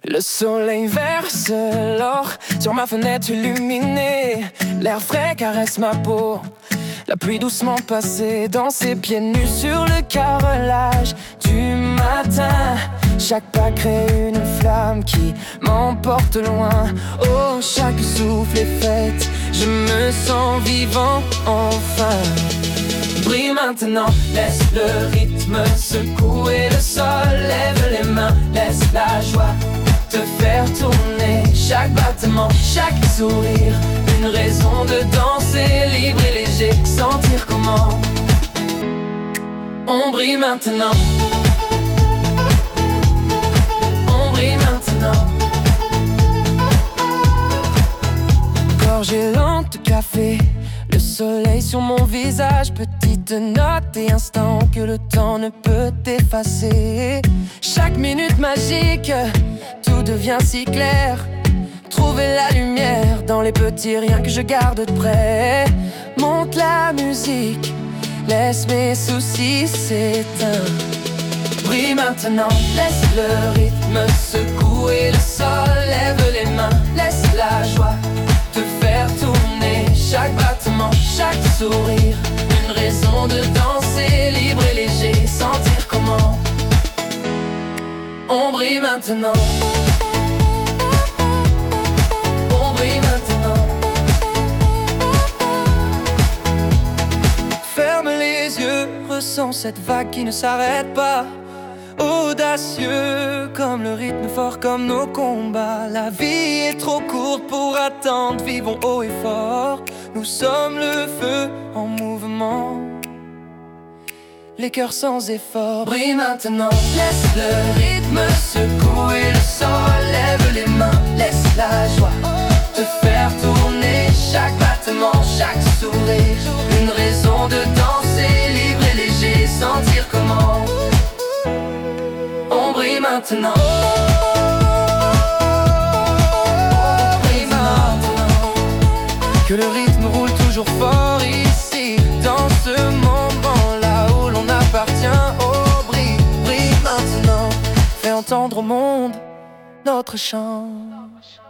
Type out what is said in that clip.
Le soleil verse l'or sur ma fenêtre illuminée. L'air frais caresse ma peau, la pluie doucement passée dans ses pieds nus sur le carrelage du matin. Chaque pas crée une flamme qui m'emporte loin. Oh, chaque souffle est fête, je me sens vivant enfin. Brille maintenant, laisse le rythme secouer le sol. Lève les mains, laisse la joie te faire tourner. Chaque battement, chaque sourire, une raison de danser libre et léger. Sentir comment on brille maintenant. On brille maintenant. Gorgée lente de café, le soleil sur mon visage, petite note et instant que le temps ne peut effacer. Chaque minute magique, tout devient si clair. Trouver la lumière dans les petits riens que je garde de près. Monte la musique, laisse mes soucis s'éteindre. Brille maintenant, laisse le rythme secouer le sol. Lève les mains, laisse la joie te faire tourner. Chaque battement, chaque sourire, une raison de danser libre et léger. Sentir comment on brille maintenant. On brille maintenant. Ferme les yeux, ressens cette vague qui ne s'arrête pas. Audacieux comme le rythme, fort comme nos combats. La vie est trop courte pour attendre, vivons haut et fort. Nous sommes le feu en mouvement, les cœurs sans effort. Brille maintenant, laisse le rythme secouer le sol. Lève les mains, laisse la joie te faire tourner. Chaque battement, chaque sourire, une raison de danser libre et léger. Sentir comment on brille maintenant. On brille maintenant. Que le rythme roule toujours fort ici, dans ce moment-là où l'on appartient. Oh, brille, brille maintenant. Fais entendre au monde notre chant.